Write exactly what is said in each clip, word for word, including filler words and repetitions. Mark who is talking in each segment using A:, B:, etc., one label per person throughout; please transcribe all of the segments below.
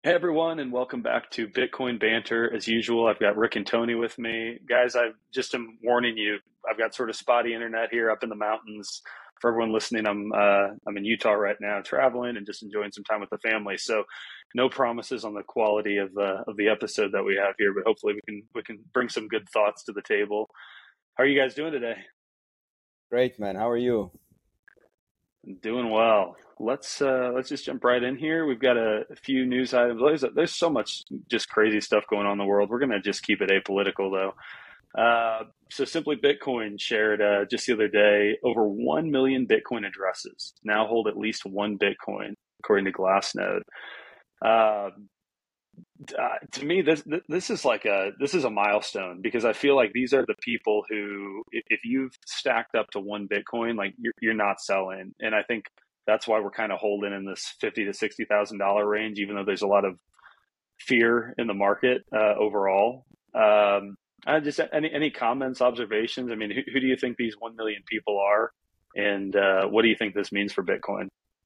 A: Hey everyone, and welcome back to Bitcoin Banter. As usual, I've got Rick and Tony with me. Guys, I just am warning you, I've got sort of spotty internet here up in the mountains. For everyone listening, I'm uh, I'm in Utah right now, traveling and just enjoying some time with the family. So, no promises on the quality of the of the episode that we have here, but hopefully we can we can bring some good thoughts to the table. How are you guys doing today?
B: Great, man. How are you?
A: Doing well. Let's uh, let's just jump right in here. We've got a, a few news items. There's, there's so much just crazy stuff going on in the world. We're going to just keep it apolitical, though. Uh, so Simply Bitcoin shared uh, just the other day over one million Bitcoin addresses now hold at least one Bitcoin, according to Glassnode. Uh, uh, to me, this this is like a this is a milestone because I feel like these are the people who, if you've stacked up to one Bitcoin, like you're you're not selling, and I think that's why we're kind of holding in this fifty to sixty thousand dollar range, even though there's a lot of fear in the market uh, overall. Um, I just any any comments, observations? I mean, who, who do you think these one million people are, and uh, what do you think this means for Bitcoin?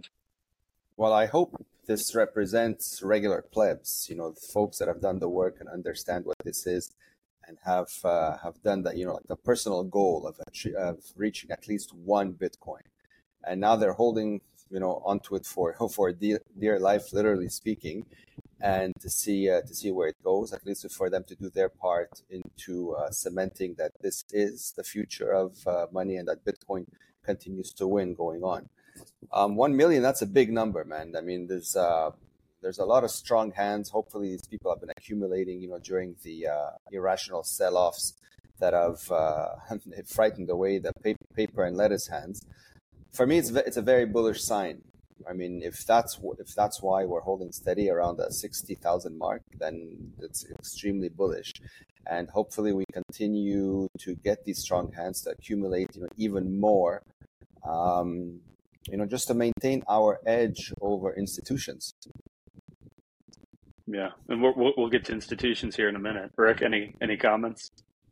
B: Well, I hope this represents regular plebs, you know, the folks that have done the work and understand what this is and have uh, have done that, you know, like the personal goal of, of reaching at least one Bitcoin. And now they're holding, you know, onto it for for dear, dear life, literally speaking, and to see uh, to see where it goes, at least for them to do their part into uh, cementing that this is the future of uh, money and that Bitcoin continues to win going on. Um, one million, that's a big number, man. I mean, there's uh, there's a lot of strong hands. Hopefully, these people have been accumulating, you know, during the uh, irrational sell-offs that have uh, frightened away the paper and lettuce hands. For me, it's it's a very bullish sign. I mean, if that's if that's why we're holding steady around the sixty thousand mark, then it's extremely bullish. And hopefully, we continue to get these strong hands to accumulate, you know, even more. Um, you know, just to maintain our edge over institutions.
A: Yeah, and we'll, we'll we'll get to institutions here in a minute. Rick, any any comments?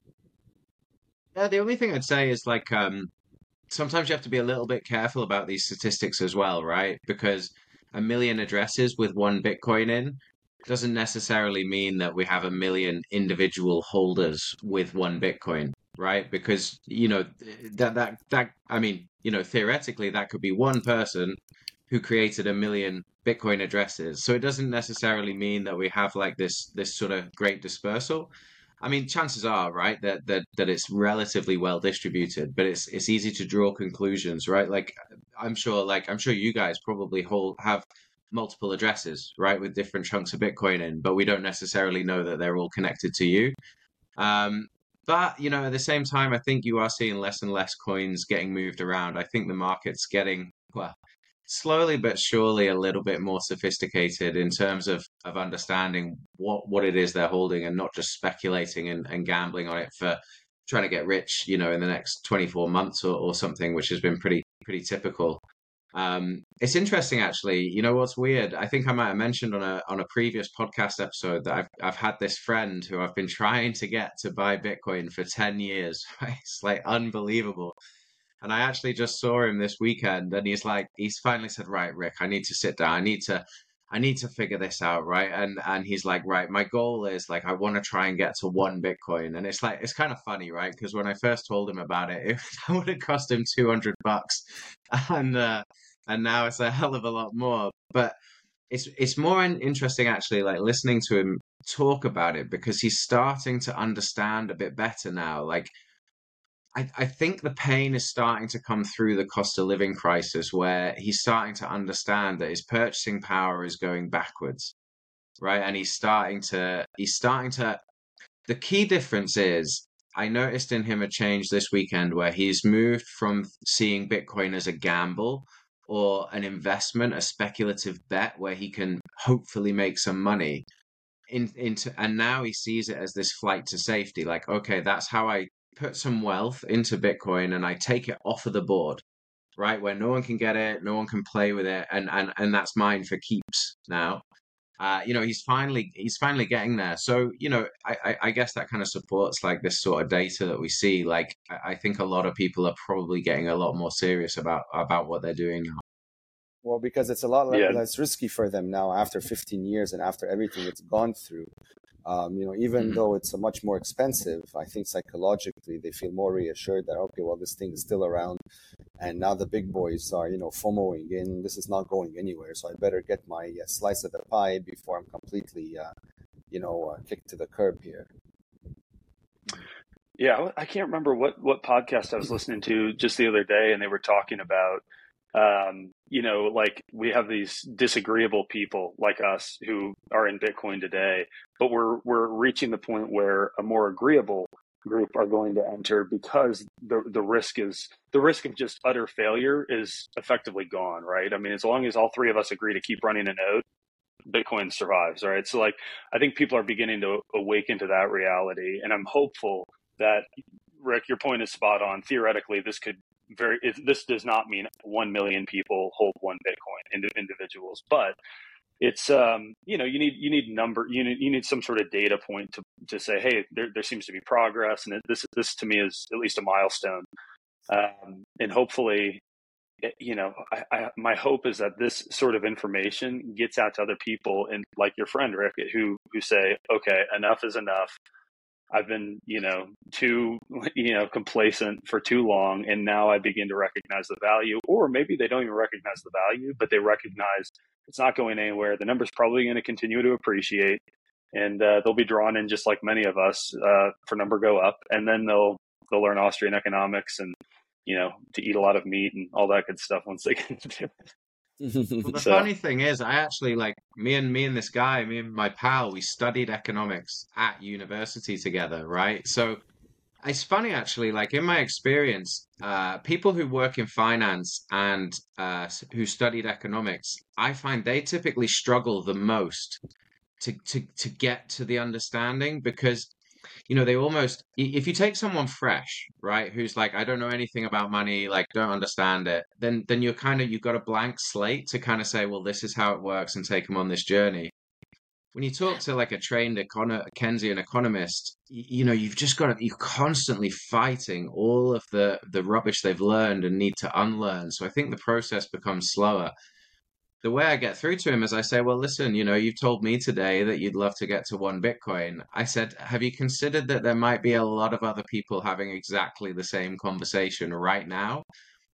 C: Yeah, the only thing I'd say is like um, sometimes you have to be a little bit careful about these statistics as well, right? Because a million addresses with one Bitcoin in doesn't necessarily mean that we have a million individual holders with one Bitcoin, right? Because, you know, that that that I mean, you know, theoretically that could be one person who created a million Bitcoin addresses. So it doesn't necessarily mean that we have like this this sort of great dispersal. I mean, chances are, right, that that that it's relatively well distributed, but it's it's easy to draw conclusions, right? Like I'm sure like I'm sure you guys probably hold have multiple addresses, right, with different chunks of Bitcoin in, but we don't necessarily know that they're all connected to you. Um, but, you know, at the same time, I think you are seeing less and less coins getting moved around. I think the market's getting, well, slowly but surely a little bit more sophisticated in terms of, of understanding what, what it is they're holding and not just speculating and, and gambling on it for trying to get rich, you know, in the next twenty-four months or, or something, which has been pretty, pretty typical. Um, it's interesting, actually. You know what's weird? I think I might have mentioned on a on a previous podcast episode that I've I've had this friend who I've been trying to get to buy Bitcoin for ten years. Right? It's like unbelievable. And I actually just saw him this weekend, and he's like, he's finally said, "Right, Rick, I need to sit down. I need to, I need to figure this out, right?" And and he's like, "Right, my goal is like I want to try and get to one Bitcoin." And it's like it's kind of funny, right? Because when I first told him about it, it would have cost him two hundred bucks, and uh, and now it's a hell of a lot more. But it's it's more interesting actually, like listening to him talk about it because he's starting to understand a bit better now. Like I, I think the pain is starting to come through the cost of living crisis where he's starting to understand that his purchasing power is going backwards, right? And he's starting to, he's starting to, the key difference is I noticed in him a change this weekend where he's moved from seeing Bitcoin as a gamble or an investment, a speculative bet where he can hopefully make some money in, into, and now he sees it as this flight to safety. Like, okay, that's how I put some wealth into Bitcoin and I take it off of the board, right? Where no one can get it, no one can play with it, and and and that's mine for keeps now. Uh, you know, he's finally he's finally getting there. So, you know, I, I, I guess that kind of supports like this sort of data that we see. Like, I, I think a lot of people are probably getting a lot more serious about about what they're doing now.
B: Well, because it's a lot le-
A: Yeah.
B: less risky for them now after fifteen years and after everything it's gone through. Um, you know, even
C: Mhm.
B: though it's a much more expensive, I think psychologically they feel more reassured that, okay, well, this thing is still around, and now the big boys are, you know, FOMOing in. This is not going anywhere, so I better get my uh, slice of the pie before I'm completely, uh, you know, uh, kicked to the curb here.
A: Yeah, I can't remember what what podcast I was listening to just the other day, and they were talking about, um, you know, like we have these disagreeable people like us who are in Bitcoin today, but we're we're reaching the point where a more agreeable group are going to enter because the the risk is the risk of just utter failure is effectively gone, right? I mean, as long as all three of us agree to keep running a node, Bitcoin survives, right? So like, I think people are beginning to awaken to that reality, and I'm hopeful that, Rick, your point is spot on. Theoretically, this could very, it, this does not mean one million people hold one Bitcoin, ind- individuals, but it's, um, you know, you need, you need number, you need, you need some sort of data point to, to say, hey, there, there seems to be progress. And this, this to me is at least a milestone. Um, and hopefully, you know, I, I, my hope is that this sort of information gets out to other people, and like your friend Rick, who who say, okay, enough is enough. I've been, you know, too, you know, complacent for too long, and now I begin to recognize the value. Or maybe they don't even recognize the value, but they recognize it's not going anywhere. The number's probably going to continue to appreciate, and uh, they'll be drawn in just like many of us uh, for number go up, and then they'll they'll learn Austrian economics and, you know, to eat a lot of meat and all that good stuff once they get into
C: Well,
A: it.
C: the
A: So
C: funny thing is, I actually like me and me and this guy, me and my pal, we studied economics at university together, right? So it's funny actually, like in my experience, uh, people who work in finance and uh, s- who studied economics, I find they typically struggle the most to to to get to the understanding because you know they almost if you take someone fresh, right, who's like, I don't know anything about money, like don't understand it, then then you're kind of you've got a blank slate to kind of say, well, this is how it works and take them on this journey. When you talk to like a trained econo Keynesian economist, you, you know, you've just got to, you're constantly fighting all of the the rubbish they've learned and need to unlearn. So I think the process becomes slower. The way I get through to him is I say, well, listen, you know, you've told me today that you'd love to get to one Bitcoin. I said, have you considered that there might be a lot of other people having exactly the same conversation right now?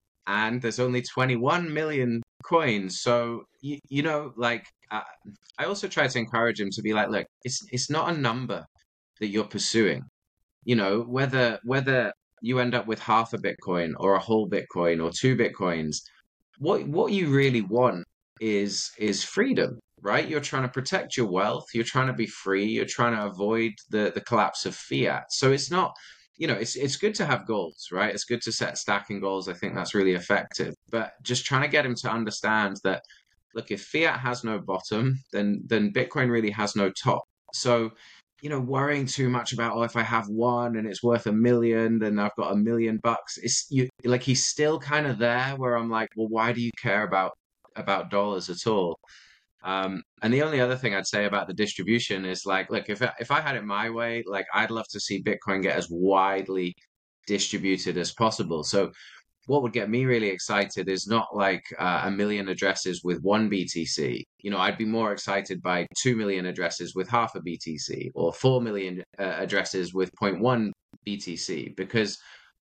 C: And there's only twenty-one million coins. So, you, you know, like, uh, I also try to encourage him to be like, look, it's it's not a number that you're pursuing. You know, whether whether you end up with half a Bitcoin or a whole Bitcoin or two Bitcoins, what what you really want is is freedom, right? You're trying to protect your wealth, you're trying to be free, you're trying to avoid the the collapse of fiat. So it's not, you know, it's it's good to have goals, right? It's good to set stacking goals. I think that's really effective. But just trying to get him to understand that, look, if fiat has no bottom, then then Bitcoin really has no top. So, you know, worrying too much about, oh, if I have one and it's worth a million, then I've got a million bucks. It's you like he's still kind of there where I'm like, well, why do you care about about dollars at all? Um, and the only other thing I'd say about the distribution is like, look, if I, if I had it my way, like I'd love to see Bitcoin get as widely distributed as possible. So what would get me really excited is not like uh, a million addresses with one B T C. You know, I'd be more excited by two million addresses with half a B T C or four million uh, addresses with zero point one B T C because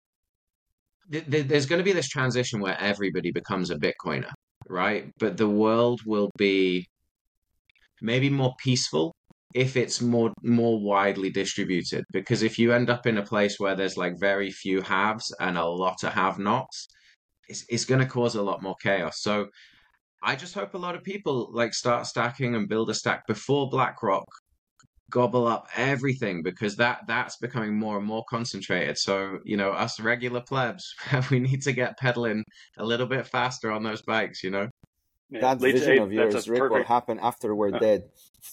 C: th th there's going to be this transition where everybody becomes a Bitcoiner, right? But the world will be maybe more peaceful if it's more more widely distributed. Because if you end up in a place where there's like very few haves and a lot of have-nots, it's, it's going to cause a lot more chaos. So I just hope a lot of people like start stacking and build a stack before BlackRock gobble up everything because that that's becoming more and more concentrated. So, you know, us regular plebs, we need to get pedaling a little bit faster on those bikes, you know?
A: yeah,
B: That
A: leads.
B: vision
A: Hey,
B: of
A: that's a
B: yours, Rick, will
A: perfect.
B: happen after we're
A: Uh,
B: dead.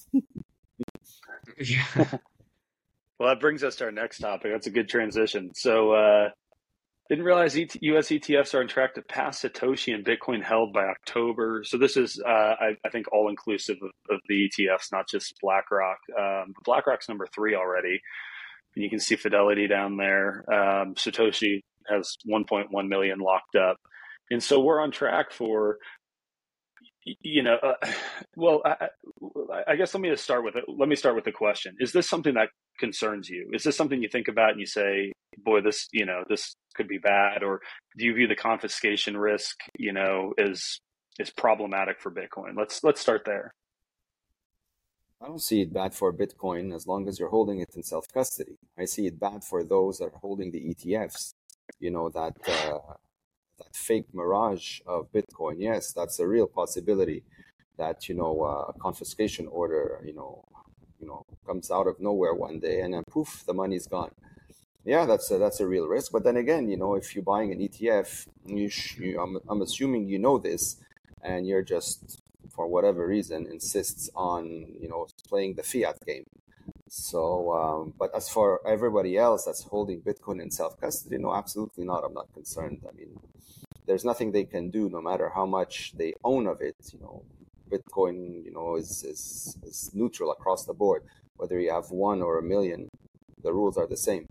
C: Yeah.
A: well, that brings us to our next topic. That's a good transition. So, uh, didn't realize E T U S E T Fs are on track to pass Satoshi and Bitcoin held by October. So this is, uh, I, I think, all inclusive of, of the E T Fs, not just BlackRock. Um, BlackRock's number three already, and you can see Fidelity down there. Um, Satoshi has one point one million locked up, and so we're on track for You know, uh, well, I, I guess let me just start with it. Let me start with the question: is this something that concerns you? Is this something you think about and you say, "Boy, this, you know, this could be bad," or do you view the confiscation risk, you know, as is problematic for Bitcoin? Let's let's start there.
B: I don't see it bad for Bitcoin as long as you're holding it in self custody. I see it bad for those that are holding the E T Fs. You know that uh, that fake mirage of Bitcoin. Yes, that's a real possibility that you know uh, a confiscation order you know you know comes out of nowhere one day and then poof, the money's gone. Yeah, that's a, that's a real risk. But then again, you know, if you're buying an E T F, you, sh- you I'm I'm assuming you know this, and you're just for whatever reason insists on you know playing the fiat game. So, um, but as for everybody else that's holding Bitcoin in self custody, no, absolutely not. I'm not concerned. I mean, there's nothing they can do, no matter how much they own of it. You know, Bitcoin, you know, is is, is neutral across the board. Whether you have one or a million, the rules are the same.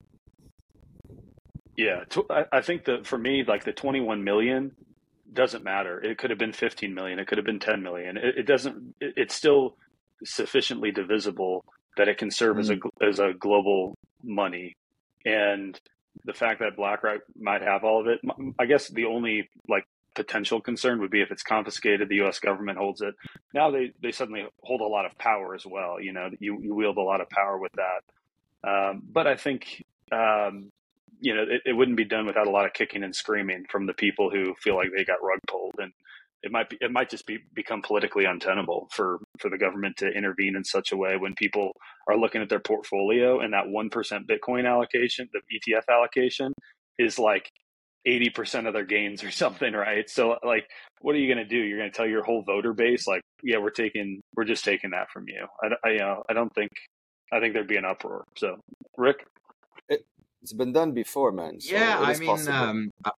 A: Yeah, I think that for me, like the twenty-one million doesn't matter. It could have been fifteen million. It could have been ten million. It, it doesn't. It, it's still sufficiently divisible that it can serve as a
B: Mm.
A: as a global money. And the fact that BlackRock might have all of it, I guess the only like potential concern would be if it's confiscated, the U S government holds it. Now they they suddenly hold a lot of power as well. You know, you you wield a lot of power with that. Um, but I think. Um, you know, it, it wouldn't be done without a lot of kicking and screaming from the people who feel like they got rug pulled, and it might be, it might just be become politically untenable for for the government to intervene in such a way when people are looking at their portfolio and that one percent Bitcoin allocation, the E T F allocation, is like eighty percent of their gains or something, right? So, like, what are you going to do? You're going to tell your whole voter base, like, yeah, we're taking, we're just taking that from you. I, I you know, I don't think, I think there'd be an uproar. So, Rick.
B: It, it's been done before, man.
C: Yeah,
B: So it
C: I
B: is
C: mean,
B: possible.
C: um, uh,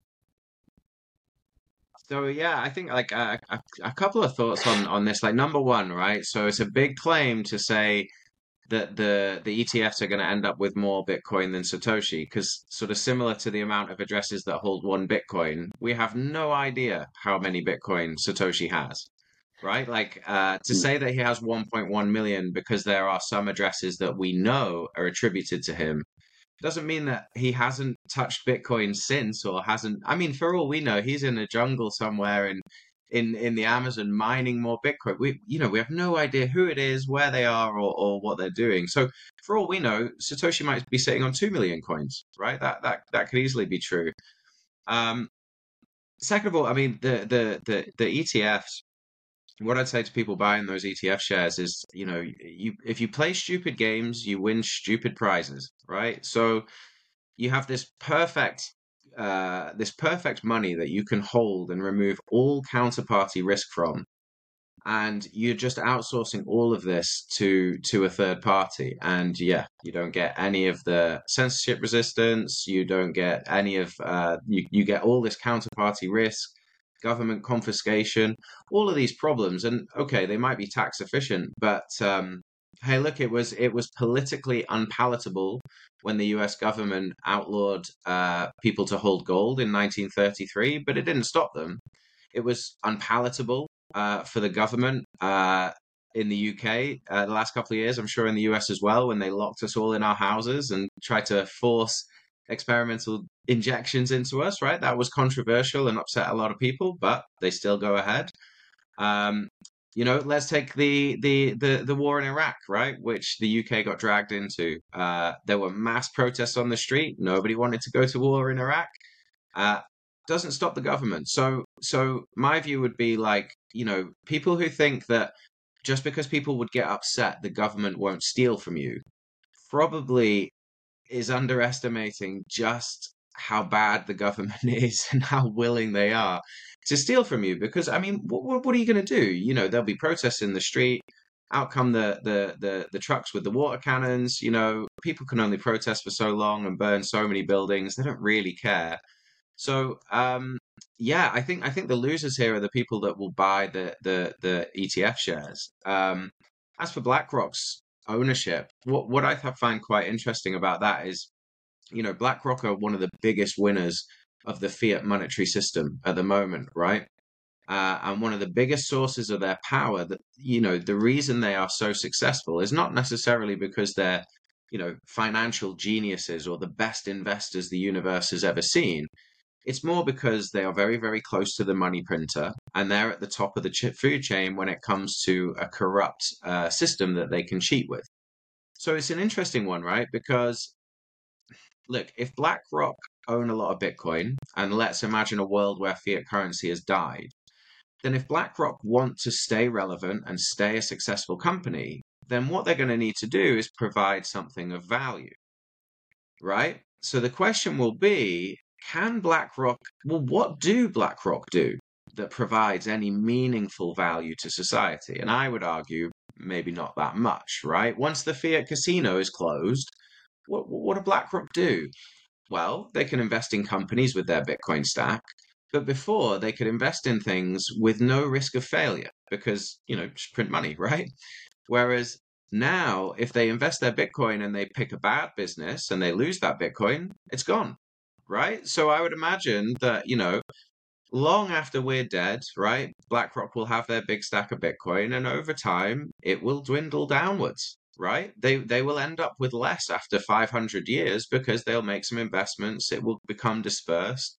C: so yeah, I think like a, a, a couple of thoughts on on this. Like number one, right? So it's a big claim to say that the the E T Fs are going to end up with more Bitcoin than Satoshi, because sort of similar to the amount of addresses that hold one Bitcoin, we have no idea how many Bitcoin Satoshi has, right? Like uh, to say that he has one point one million because there are some addresses that we know are attributed to him doesn't mean that he hasn't touched Bitcoin since or hasn't. I mean, for all we know, he's in a jungle somewhere in in in the Amazon mining more Bitcoin. We you know we have no idea who it is, where they are, or or what they're doing. So for all we know, Satoshi might be sitting on two million coins, right? That that that could easily be true. Um, Second of all, I mean the the the the E T Fs. What I'd say to people buying those E T F shares is, you know, you if you play stupid games, you win stupid prizes, right? So you have this perfect uh, this perfect money that you can hold and remove all counterparty risk from, and you're just outsourcing all of this to to a third party. And yeah, you don't get any of the censorship resistance. You don't get any of uh, you you get all this counterparty risk, government confiscation, all of these problems. And okay, they might be tax efficient, but um, hey, look, it was it was politically unpalatable when the U S government outlawed uh, people to hold gold in nineteen thirty-three, but it didn't stop them. It was unpalatable uh, for the government uh, in the U K uh, the last couple of years. I'm sure in the U S as well, when they locked us all in our houses and tried to force experimental injections into us, right? That was controversial and upset a lot of people, but they still go ahead. Um, you know, let's take the, the the the war in Iraq, right, which the U K got dragged into. Uh, there were mass protests on the street. Nobody wanted to go to war in Iraq. Uh, doesn't stop the government. So so my view would be like, you know, people who think that just because people would get upset, the government won't steal from you, probably is underestimating just how bad the government is and how willing they are to steal from you. Because I mean, what what are you going to do? You know, there'll be protests in the street. Out come the, the the the trucks with the water cannons. You know, people can only protest for so long and burn so many buildings. They don't really care. So um, yeah, I think I think the losers here are the people that will buy the the the E T F shares. Um, as for BlackRock's ownership, what what I th- find quite interesting about that is, you know, BlackRock are one of the biggest winners of the fiat monetary system at the moment, right? Uh, and one of the biggest sources of their power, that, you know, the reason they are so successful is not necessarily because they're, you know, financial geniuses or the best investors the universe has ever seen. It's more because they are very, very close to the money printer, and they're at the top of the ch- food chain when it comes to a corrupt uh, system that they can cheat with. So it's an interesting one, right? Because look, if BlackRock own a lot of Bitcoin, and let's imagine a world where fiat currency has died, then if BlackRock want to stay relevant and stay a successful company, then what they're going to need to do is provide something of value, right? So the question will be, can BlackRock, well, what do BlackRock do that provides any meaningful value to society? And I would argue maybe not that much, right? Once the fiat casino is closed, what, what do BlackRock do? Well, they can invest in companies with their Bitcoin stack, but before they could invest in things with no risk of failure because, you know, just print money, right? Whereas now, if they invest their Bitcoin and they pick a bad business and they lose that Bitcoin, it's gone, right? So I would imagine that, you know, long after we're dead, right, BlackRock will have their big stack of Bitcoin, and over time it will dwindle downwards, right? They they will end up with less after five hundred years because they'll make some investments, it will become dispersed.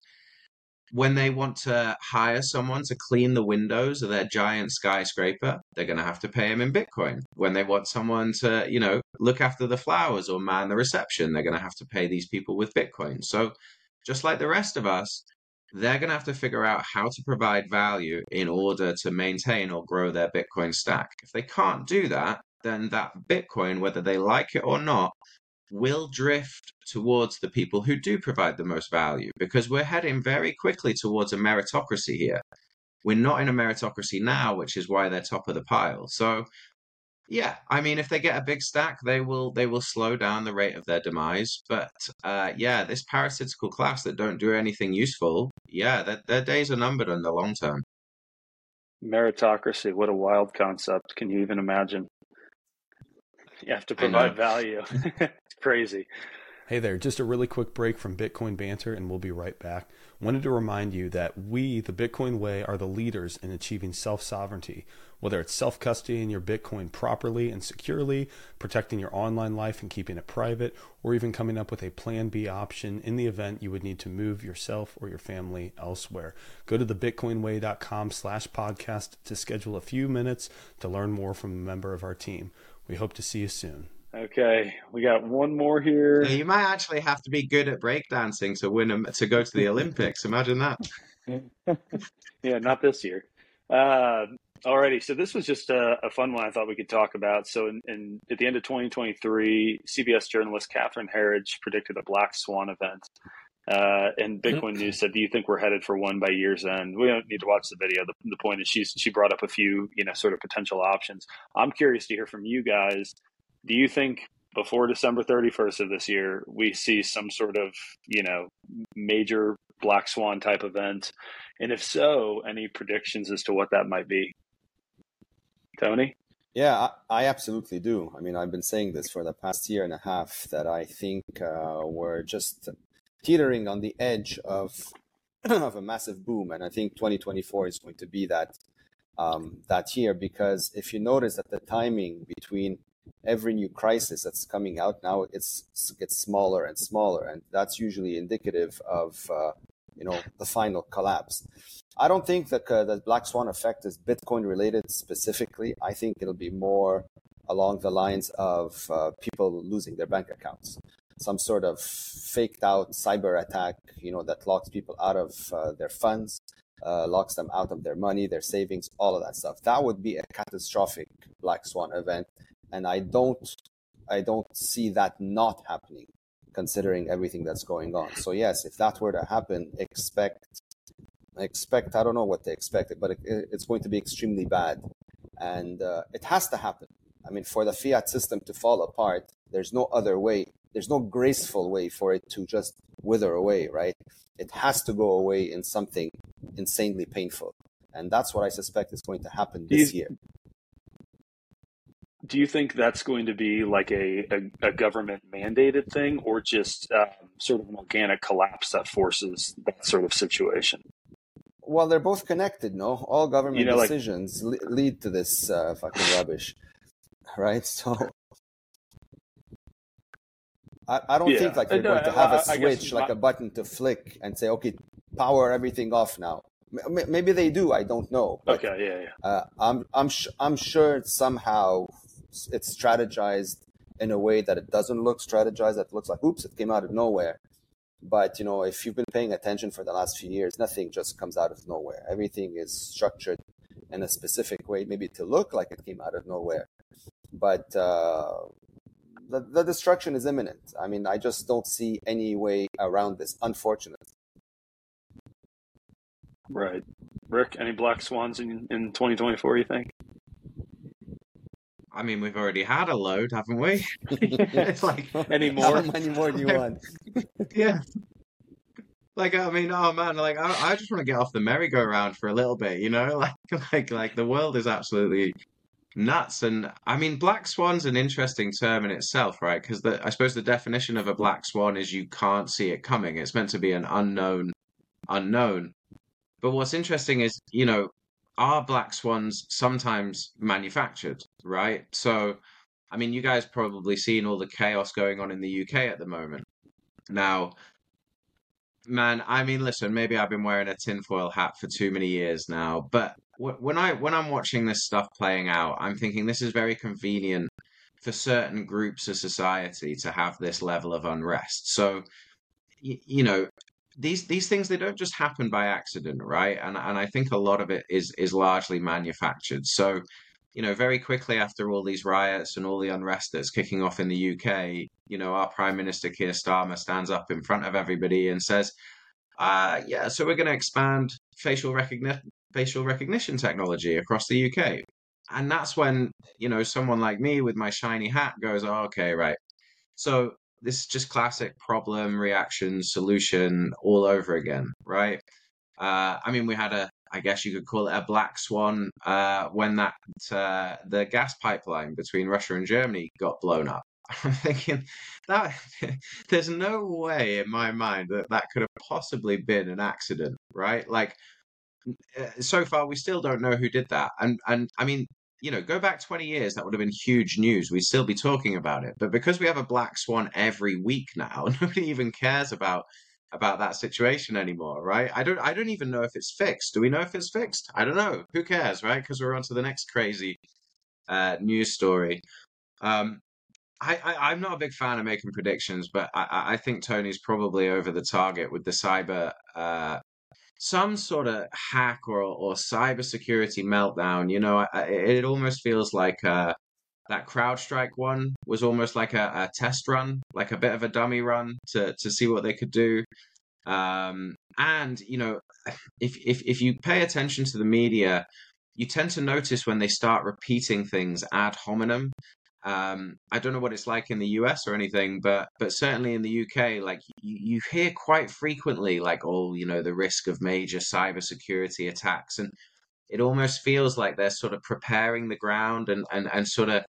C: When they want to hire someone to clean the windows of their giant skyscraper, they're going to have to pay them in Bitcoin. When they want someone to, you know, look after the flowers or man the reception, they're going to have to pay these people with Bitcoin. So just like the rest of us, they're going to have to figure out how to provide value in order to maintain or grow their Bitcoin stack. If they can't do that, then that Bitcoin, whether they like it or not, will drift towards the people who do provide the most value, because we're heading very quickly towards a meritocracy here. We're not in a meritocracy now, which is why they're top of the pile. So yeah, I mean, if they get a big stack, they will they will slow down the rate of their demise. But uh, yeah, this parasitical class that don't do anything useful, yeah, their, their days are numbered in the long term.
A: Meritocracy, what a wild concept. Can you even imagine? You have to
C: I know.
A: provide value. It's crazy.
D: Hey there, just a really quick break from Bitcoin Banter and we'll be right back. Wanted to remind you that we, the Bitcoin Way, are the leaders in achieving self-sovereignty. Whether it's self-custodying your Bitcoin properly and securely, protecting your online life and keeping it private, or even coming up with a plan B option in the event you would need to move yourself or your family elsewhere. Go to thebitcoinway.com slash podcast to schedule a few minutes to learn more from a member of our team. We hope to see you soon.
A: Okay, we got one more here.
C: So you might actually have to be good at breakdancing to win them to go to the Olympics. Imagine that.
A: Yeah, not this year. Uh, alrighty, so this was just a, a fun one I thought we could talk about. So in, in at the end of twenty twenty-three, C B S journalist Catherine Herridge predicted a black swan event. Uh, and Bitcoin News said, "Do you think we're headed for one by year's end?" We don't need to watch the video. The, the point is, she's she brought up a few, you know, sort of potential options. I'm curious to hear from you guys. Do you think before December thirty-first of this year, we see some sort of, you know, major black swan type event? And if so, any predictions as to what that might be? Tony?
B: Yeah, I, I absolutely do. I mean, I've been saying this for the past year and a half that I think uh, we're just teetering on the edge of of a massive boom, and I think twenty twenty-four is going to be that um, that year, because if you notice that the timing between every new crisis that's coming out now, it's it gets smaller and smaller, and that's usually indicative of uh, you know the final collapse. I don't think that uh, the black swan effect is Bitcoin related specifically. I think it'll be more along the lines of uh, people losing their bank accounts, some sort of faked out cyber attack, you know, that locks people out of uh, their funds, uh, locks them out of their money, their savings, all of that stuff. That would be a catastrophic black swan event. And I don't, I don't see that not happening, considering everything that's going on. So yes, if that were to happen, expect, expect. I don't know what they expect, but it, it's going to be extremely bad, and uh, it has to happen. I mean, for the fiat system to fall apart, there's no other way. There's no graceful way for it to just wither away, right? It has to go away in something insanely painful, and that's what I suspect is going to happen this
A: you-
B: year.
A: Do you think that's going to be like a, a, a government mandated thing, or just um, sort of an organic collapse that forces that sort of situation?
B: Well, they're both connected, no? All government
A: You know, like
B: decisions le- lead to this uh, fucking rubbish, right? So I, I don't think
A: yeah.
B: like
A: Uh,
B: they're
A: no,
B: going to have a
A: I, I guess
B: switch, like
A: my,
B: a button to flick and say, okay, power everything off now. M- m- maybe they do, I don't know, but
A: okay, yeah, yeah.
B: uh, I'm I'm sh- I'm sure somehow it's strategized in a way that it doesn't look strategized. That looks like, oops, it came out of nowhere. But you know, if you've been paying attention for the last few years, nothing just comes out of nowhere. Everything is structured in a specific way, maybe to look like it came out of nowhere. But uh, the, the destruction is imminent. I mean, I just don't see any way around this, unfortunately.
A: Right. Rick, any black swans in, in twenty twenty-four, you think?
C: I mean, we've already had a load, haven't we? It's like,
A: Any
B: How
A: more?
B: many more do you want?
C: yeah. Like, I mean, oh man, like I, I just want to get off the merry-go-round for a little bit, you know? Like, like, like the world is absolutely nuts. And I mean, black swan's an interesting term in itself, right? Because the, I suppose the definition of a black swan is you can't see it coming. It's meant to be an unknown unknown. But what's interesting is, you know, are black swans sometimes manufactured, right? So, I mean, you guys probably seen all the chaos going on in the U K at the moment. Now, man, I mean, listen, maybe I've been wearing a tinfoil hat for too many years now, but wh- when I when I'm watching this stuff playing out, I'm thinking this is very convenient for certain groups of society to have this level of unrest. So, y- you know, these these things they don't just happen by accident, right? And and I think a lot of it is is largely manufactured. So, you know, very quickly after all these riots and all the unrest that's kicking off in the U K, you know, our Prime Minister Keir Starmer stands up in front of everybody and says, uh, yeah, so we're going to expand facial recognition facial recognition technology across the U K. And that's when, you know, someone like me with my shiny hat goes, oh, okay, right. So this is just classic problem, reaction, solution all over again, right? Uh, I mean, we had a, I guess you could call it a black swan uh, when that uh, the gas pipeline between Russia and Germany got blown up. I'm thinking that there's no way in my mind that that could have possibly been an accident, right? Like uh, so far we still don't know who did that, and and I mean, you know, go back twenty years, that would have been huge news. We'd still be talking about it. But because we have a black swan every week now, nobody even cares about about that situation anymore, right? I don't I don't even know if it's fixed. Do we know if it's fixed? I don't know. Who cares, right? Because we're on to the next crazy uh, news story. Um, I, I, I'm not a big fan of making predictions, but I, I I think Tony's probably over the target with the cyber uh, some sort of hack or or cybersecurity meltdown. You know, I, it almost feels like uh, that CrowdStrike one was almost like a, a test run, like a bit of a dummy run to to see what they could do. Um, and you know, if if if you pay attention to the media, you tend to notice when they start repeating things ad hominem. Um, I don't know what it's like in the U S or anything, but but certainly in the U K, like you, you hear quite frequently, like, oh, you know, the risk of major cybersecurity attacks, and it almost feels like they're sort of preparing the ground and and and sort of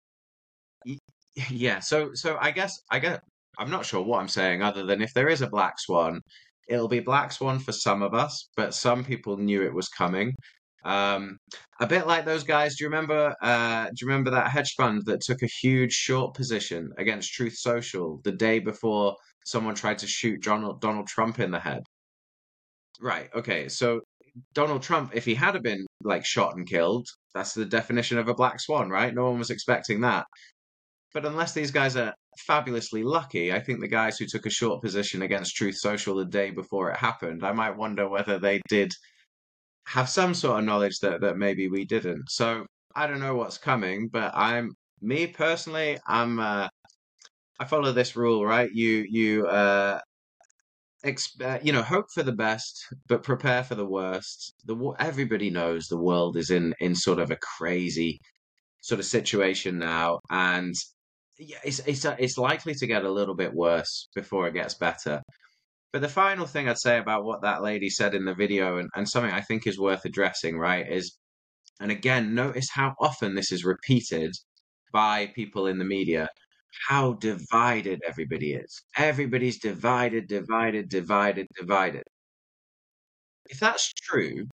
C: yeah. So so I guess I guess I'm not sure what I'm saying other than if there is a black swan, it'll be black swan for some of us, but some people knew it was coming. Um, a bit like those guys. Do you remember? Uh, do you remember that hedge fund that took a huge short position against Truth Social the day before someone tried to shoot Donald Donald Trump in the head? Right. Okay. So Donald Trump, if he had been like shot and killed, that's the definition of a black swan, right? No one was expecting that. But unless these guys are fabulously lucky, I think the guys who took a short position against Truth Social the day before it happened, I might wonder whether they did have some sort of knowledge that that maybe we didn't. So I don't know what's coming, but I'm me personally, I'm uh, I follow this rule, right? You you uh, expect, you know, hope for the best, but prepare for the worst. The wo- everybody knows the world is in in sort of a crazy sort of situation now, and yeah, it's it's uh, it's likely to get a little bit worse before it gets better. But the final thing I'd say about what that lady said in the video, and, and something I think is worth addressing, right, is, and again, notice how often this is repeated by people in the media, how divided everybody is. Everybody's divided, divided, divided, divided. If that's true,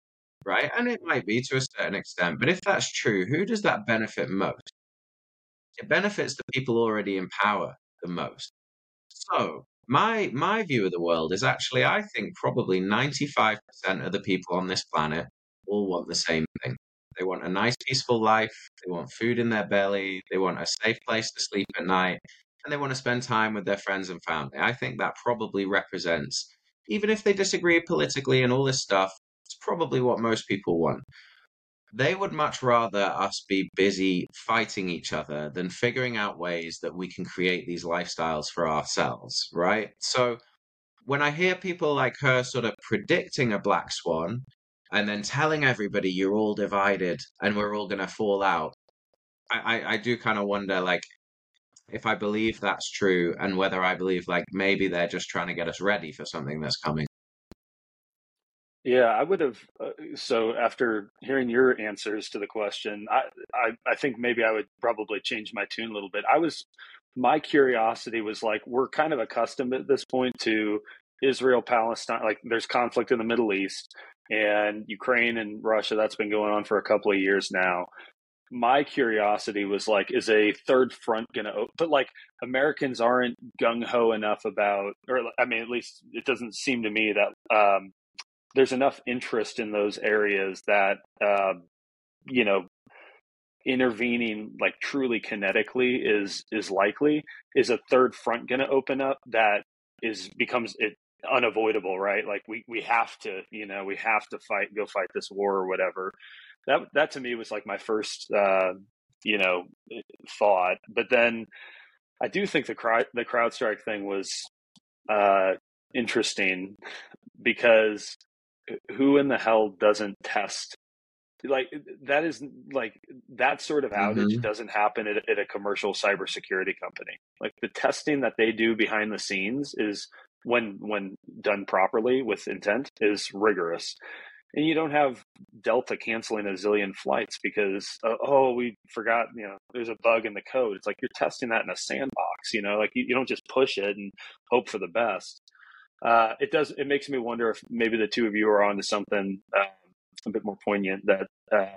C: right? And it might be to a certain extent, but if that's true, who does that benefit most? It benefits the people already in power the most. So my my view of the world is actually, I think probably ninety-five percent of the people on this planet all want the same thing. They want a nice, peaceful life. They want food in their belly. They want a safe place to sleep at night. And they want to spend time with their friends and family. I think that probably represents, even if they disagree politically and all this stuff, it's probably what most people want. They would much rather us be busy fighting each other than figuring out ways that we can create these lifestyles for ourselves, right? So when I hear people like her sort of predicting a black swan and then telling everybody you're all divided and we're all going to fall out, I, I, I do kind of wonder, like, if I believe that's true and whether I believe, like, maybe they're just trying to get us ready for something that's coming.
A: Yeah, I would have. Uh, so after hearing your answers to the question, I, I I think maybe I would probably change my tune a little bit. I was my curiosity was like, we're kind of accustomed at this point to Israel, Palestine, like there's conflict in the Middle East and Ukraine and Russia. That's been going on for a couple of years now. My curiosity was like, is a third front gonna? But like Americans aren't gung ho enough about, or I mean, at least it doesn't seem to me that. Um, there's enough interest in those areas that, uh, you know, intervening like truly kinetically is is likely. Is a third front going to open up that is becomes it unavoidable, right? Like we we have to, you know, we have to fight, go fight this war or whatever. That that to me was like my first, uh, you know, thought. But then I do think the crowd the CrowdStrike thing was uh, interesting because who in the hell doesn't test? Like that is like that sort of outage
C: Mm-hmm.
A: doesn't happen at, at a commercial cybersecurity company. Like the testing that they do behind the scenes is, when when done properly with intent, is rigorous. And you don't have Delta canceling a zillion flights because uh, oh we forgot, you know, there's a bug in the code. It's like you're testing that in a sandbox, you know, like you, you don't just push it and hope for the best. Uh, it does. It makes me wonder if maybe the two of you are onto something uh, a bit more poignant. That uh,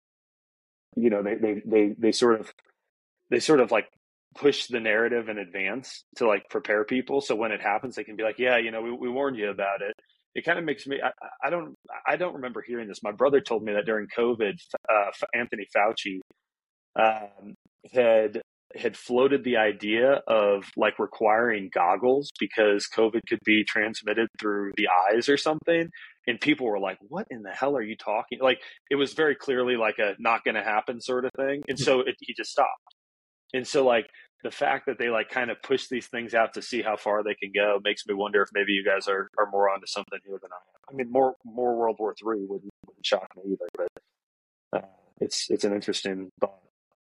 A: you know, they, they they they sort of they sort of like push the narrative in advance to like prepare people, so when it happens, they can be like, yeah, you know, we, we warned you about it. It kind of makes me. I, I don't. I don't remember hearing this. My brother told me that during COVID, uh, Anthony Fauci um, had had floated the idea of like requiring goggles because COVID could be transmitted through the eyes or something. And people were like, what in the hell are you talking? Like, it was very clearly like a not going to happen sort of thing. And so it, he just stopped. And so like the fact that they like kind of push these things out to see how far they can go makes me wonder if maybe you guys are, are more onto something here than I am. I mean, more, more World War Three wouldn't, wouldn't shock me either, but uh, it's, it's an interesting thought.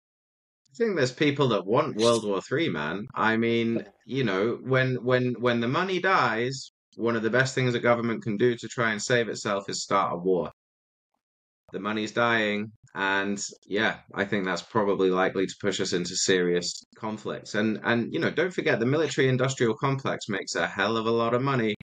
C: I think there's people that want World War Three, man. I mean, you know, when when when the money dies, one of the best things a government can do to try and save itself is start a war. The money's dying, and yeah, I think that's probably likely to push us into serious conflicts. And and you know, don't forget the military-industrial complex makes a hell of a lot of money.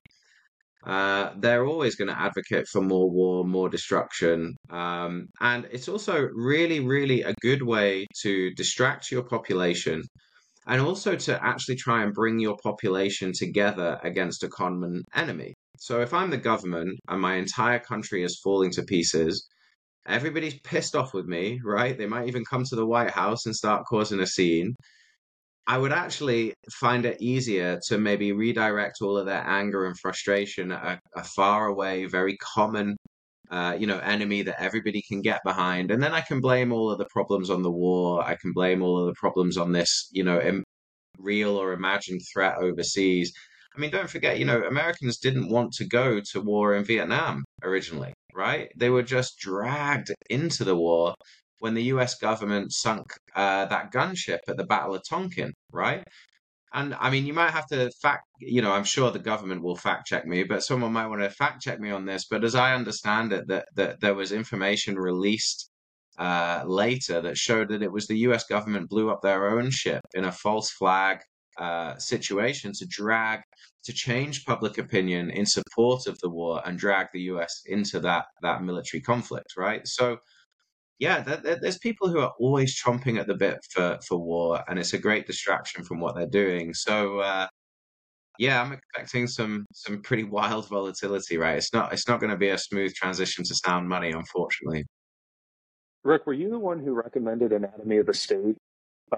C: Uh, they're always going to advocate for more war, more destruction. Um, and it's also really, really a good way to distract your population and also to actually try and bring your population together against a common enemy. So if I'm the government and my entire country is falling to pieces, everybody's pissed off with me, right? They might even come to the White House and start causing a scene. I would actually find it easier to maybe redirect all of their anger and frustration at a, a far away, very common, uh, you know, enemy that everybody can get behind. And then I can blame all of the problems on the war. I can blame all of the problems on this, you know, im- real or imagined threat overseas. I mean, don't forget, you know, Americans didn't want to go to war in Vietnam originally, right? They were just dragged into the war when the U S government sunk uh, that gunship at the Battle of Tonkin, right? And I mean, you might have to fact, you know, I'm sure the government will fact check me, but someone might want to fact check me on this. But as I understand it, that, that there was information released uh, later that showed that it was the U S government blew up their own ship in a false flag uh, situation to drag, to change public opinion in support of the war and drag the U S into that that military conflict, right? So, yeah, there, there's people who are always chomping at the bit for, for war, and it's a great distraction from what they're doing. So, uh, yeah, I'm expecting some some pretty wild volatility, right? It's not it's not going to be a smooth transition to sound money, unfortunately.
A: Rick, were you the one who recommended Anatomy of the State? Uh,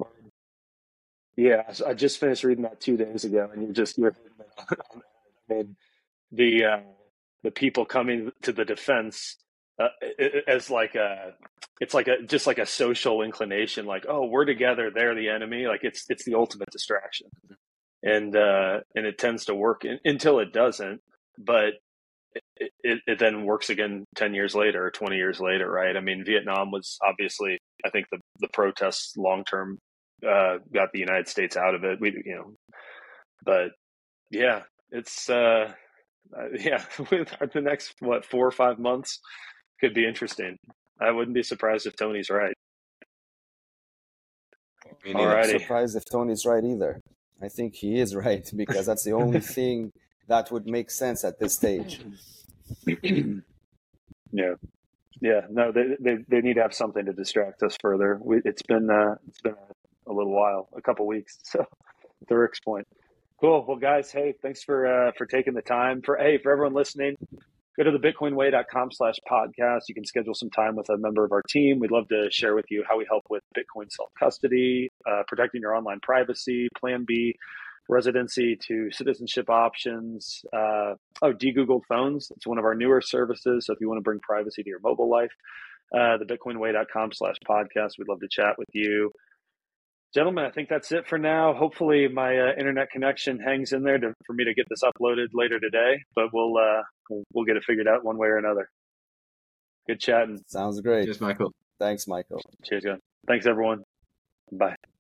A: yeah, I just finished reading that two days ago, and you're just you're. I mean, the uh, the people coming to the defense uh, as like a, it's like a just like a social inclination, like, oh, we're together, they're the enemy. Like it's it's the ultimate distraction, and uh, and it tends to work in, until it doesn't, but it, it, it then works again ten years later or twenty years later, right? I mean, Vietnam was obviously, I think the the protests long term uh, got the United States out of it. We you know, but yeah, it's. Uh, Uh, yeah, with the next what four or five months could be interesting. I wouldn't be surprised if Tony's right.
C: Me
B: I'm
C: neither.
B: not
A: Alrighty.
B: surprised if Tony's right either. I think he is right because that's the only thing that would make sense at this stage.
A: Yeah, yeah. No, they, they they need to have something to distract us further. We, it's been uh, it's been a, a little while, a couple weeks. So, to Rick's point. Cool. Well, guys, hey, thanks for uh, for taking the time. For hey, for everyone listening, go to the bitcoin way dot com slash podcast. You can schedule some time with a member of our team. We'd love to share with you how we help with Bitcoin self-custody, uh, protecting your online privacy, Plan B, residency to citizenship options. Uh, oh, de-Googled phones. It's one of our newer services. So if you want to bring privacy to your mobile life, uh, the bitcoin way dot com slash podcast. We'd love to chat with you. Gentlemen, I think that's it for now. Hopefully my uh, internet connection hangs in there to, for me to get this uploaded later today, but we'll, uh, we'll we'll get it figured out one way or another. Good chatting.
B: Sounds great.
C: Cheers, Michael.
B: Thanks, Michael.
A: Cheers, guys. Thanks, everyone. Bye.